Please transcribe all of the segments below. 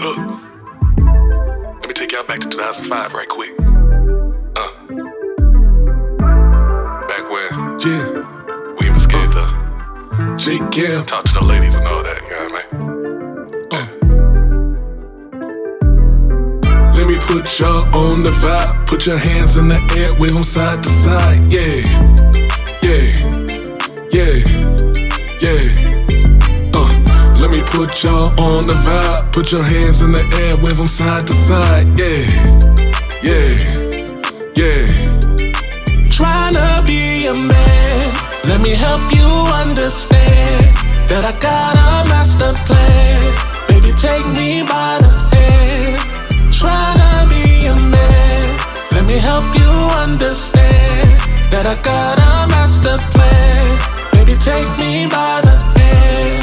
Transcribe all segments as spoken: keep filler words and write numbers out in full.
Look, let me take y'all back to two thousand five right quick. Uh, back when Yeah, we even scared to J. Cam. talk to the ladies and all that, you know what I mean? Let me put y'all on the vibe. Put your hands in the air, wave them side to side. Yeah, yeah, yeah, yeah. Uh, let me put y'all on the vibe. Put your hands in the air, wave them side to side. Yeah, yeah, yeah. Tryna be a man, let me help you understand that I got a master plan. Baby, take me by the hand. Tryna be a man, let me help you understand that I got a master plan. Baby, take me by the hand.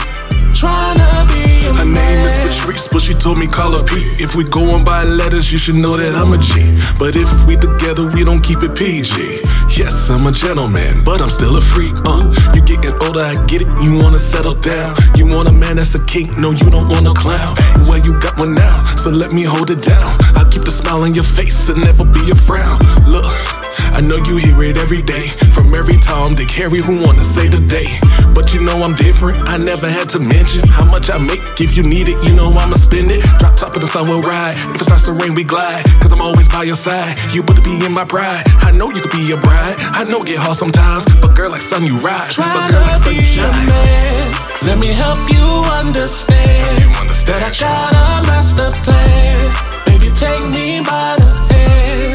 Tryna be a Her man. name is Patrice, but she told me call her P. If we going by letters, you should know that I'm a G. But if we together, we don't keep it P G. Yes, I'm a gentleman, but I'm still a freak. Uh, you getting older, I get it. You wanna settle down. You want a man that's a king. No, you don't want a clown. Well, you got one now, so let me hold it down. I'll keep the smile on your face and never be a frown. Look, I know you hear it every day from every Tom, Dick, Harry who wanna say today. But you know I'm different. I never had to mention how much I make. If you need it, you know I'ma spend it. Drop top of the sun, we'll ride. If it starts to rain, we glide. Cause I'm always by your side. You better be in my pride. I know you could be a bride. I know it get hard sometimes, but girl, like sun, you rise. But girl, like sun, you shine. Man, let me help you understand, You understand, that I got a master plan. Baby, take me by the hand.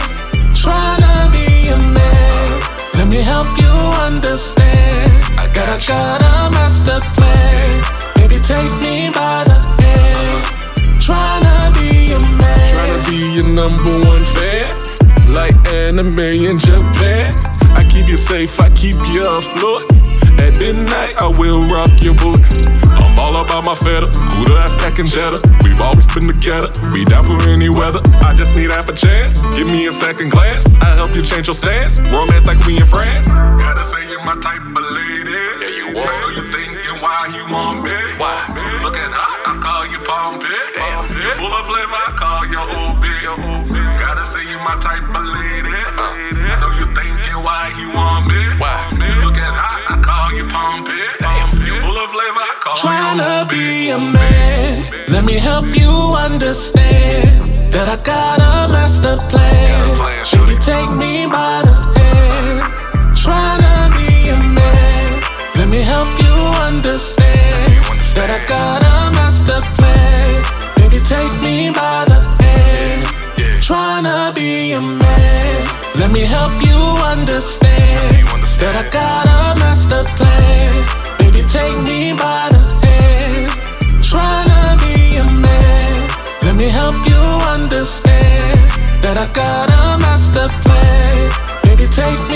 Tryna be a man, let me help you understand I that I got you. got a master plan. Baby, take me by the hand. Tryna be a man. Tryna be your number one fan, like anime in Japan. I keep you safe, I keep you afloat. At midnight, I will rock your boat. I'm all about my feta, Gouda, I stacking cheddar. We've always been together, we down for any weather. I just need half a chance, give me a second glance. I'll help you change your stance, romance like we in France. Gotta say you're my type of lady. Yeah, you want I know you thinking why you want me. Why? You looking hot, I call you Palm Pit. Damn. You full of flavor, I call you old big. Gotta say you my type of lady. I know you thinking why you want me. Why? You looking hot, I call you Palm Pit. Damn. You full of flavor, I call you Tryna old be big. a man, let me help you understand that I got a master plan. Got a plan, shorty. Baby, take me by the hand. Tryna be a man, let me help you understand you understand. that I got a master plan. Baby, take me by the hand. Yeah. Tryna be a man, let me help you understand you understand. that I got a master plan. Baby, take me by the hand. Tryna be a man, let me help you understand that I got a master plan. Baby, take me